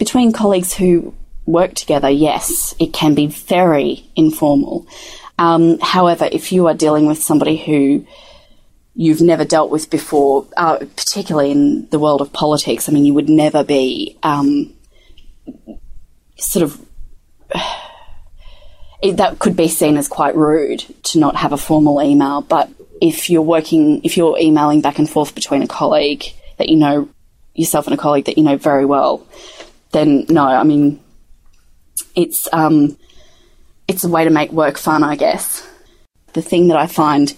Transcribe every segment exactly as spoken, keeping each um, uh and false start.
between colleagues who work together, yes, it can be very informal. Um, however, if you are dealing with somebody who you've never dealt with before, uh, particularly in the world of politics, I mean, you would never be um, sort of... It, that could be seen as quite rude to not have a formal email, but if you're working, if you're emailing back and forth between a colleague that you know, yourself and a colleague that you know very well, then no, I mean, it's um, it's a way to make work fun, I guess. The thing that I find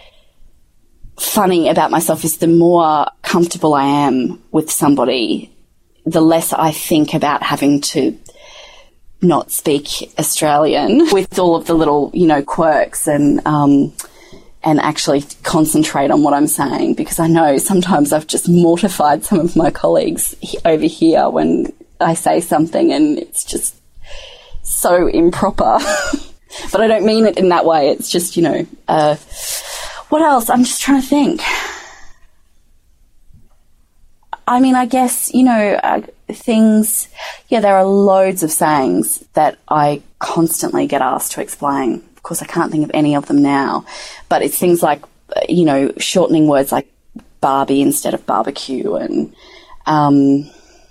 funny about myself is the more comfortable I am with somebody, the less I think about having to not speak Australian with all of the little, you know, quirks and um, and actually concentrate on what I'm saying, because I know sometimes I've just mortified some of my colleagues over here when I say something and it's just so improper. But I don't mean it in that way. It's just, you know, uh, what else? I'm just trying to think. I mean, I guess, you know, uh, things, yeah, there are loads of sayings that I constantly get asked to explain. Of course, I can't think of any of them now, but it's things like, you know, shortening words like Barbie instead of barbecue. And, um,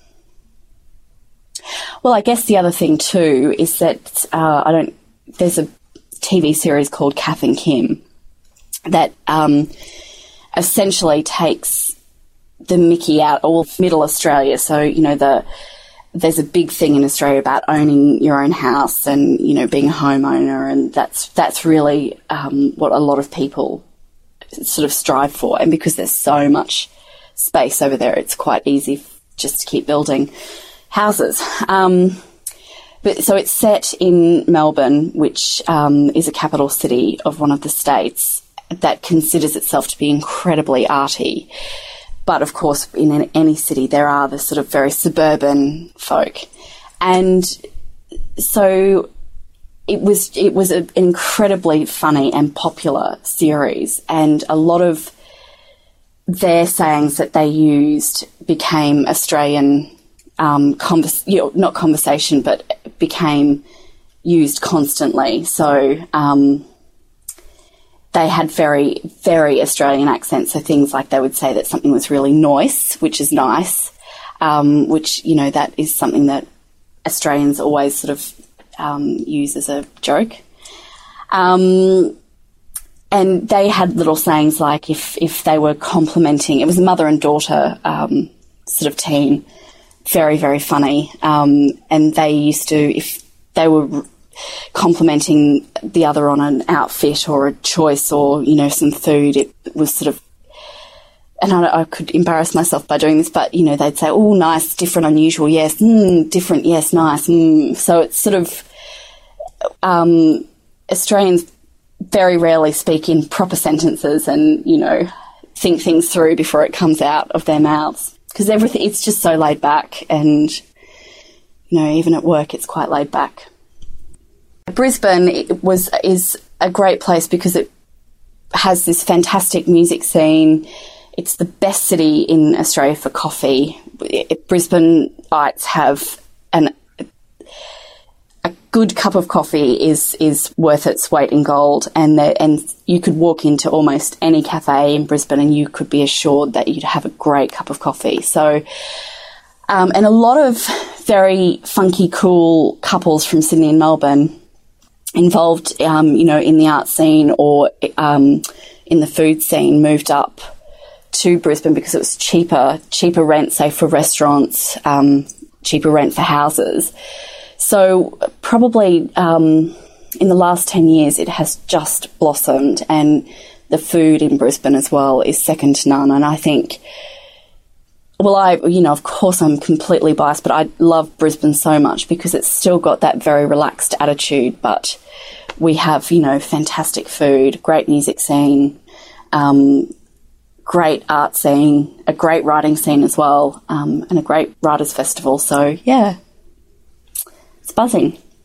well, I guess the other thing too is that uh, I don't, there's a T V series called Kath and Kim that um, essentially takes the mickey out all middle Australia. So, you know, the there's a big thing in Australia about owning your own house and, you know, being a homeowner, and that's that's really um, what a lot of people sort of strive for. And because there's so much space over there, it's quite easy just to keep building houses. Um, but so it's set in Melbourne, which um, is a capital city of one of the states that considers itself to be incredibly arty. But, of course, in any city there are the sort of very suburban folk. And so it was it was an incredibly funny and popular series, and a lot of their sayings that they used became Australian, um, convers- you know, not conversation, but became used constantly. So... Um, They had very, very Australian accents, so things like they would say that something was really nice, which is nice, um, which, you know, that is something that Australians always sort of um, use as a joke. Um, and they had little sayings like if, if they were complimenting, it was a mother and daughter um, sort of team, very, very funny. Um, and they used to, if they were complimenting the other on an outfit or a choice or, you know, some food, it was sort of, and I, I could embarrass myself by doing this, but, you know, they'd say, oh, nice, different, unusual, yes, mm, different, yes, nice. Mm. So it's sort of, um, Australians very rarely speak in proper sentences and, you know, think things through before it comes out of their mouths, because everything, it's just so laid back, and, you know, even at work it's quite laid back. Brisbane was is a great place because it has this fantastic music scene. It's the best city in Australia for coffee. Brisbaneites have an a good cup of coffee is is worth its weight in gold, and the, and you could walk into almost any cafe in Brisbane and you could be assured that you'd have a great cup of coffee. So, um, and a lot of very funky, cool couples from Sydney and Melbourne involved, um, you know, in the art scene or um, in the food scene moved up to Brisbane because it was cheaper, cheaper rent, say, for restaurants, um, cheaper rent for houses. So probably um, in the last ten years it has just blossomed, and the food in Brisbane as well is second to none. And I think, well, I, you know, of course I'm completely biased, but I love Brisbane so much because it's still got that very relaxed attitude, but we have, you know, fantastic food, great music scene, um, great art scene, a great writing scene as well, um, and a great writers' festival. So, yeah, it's buzzing.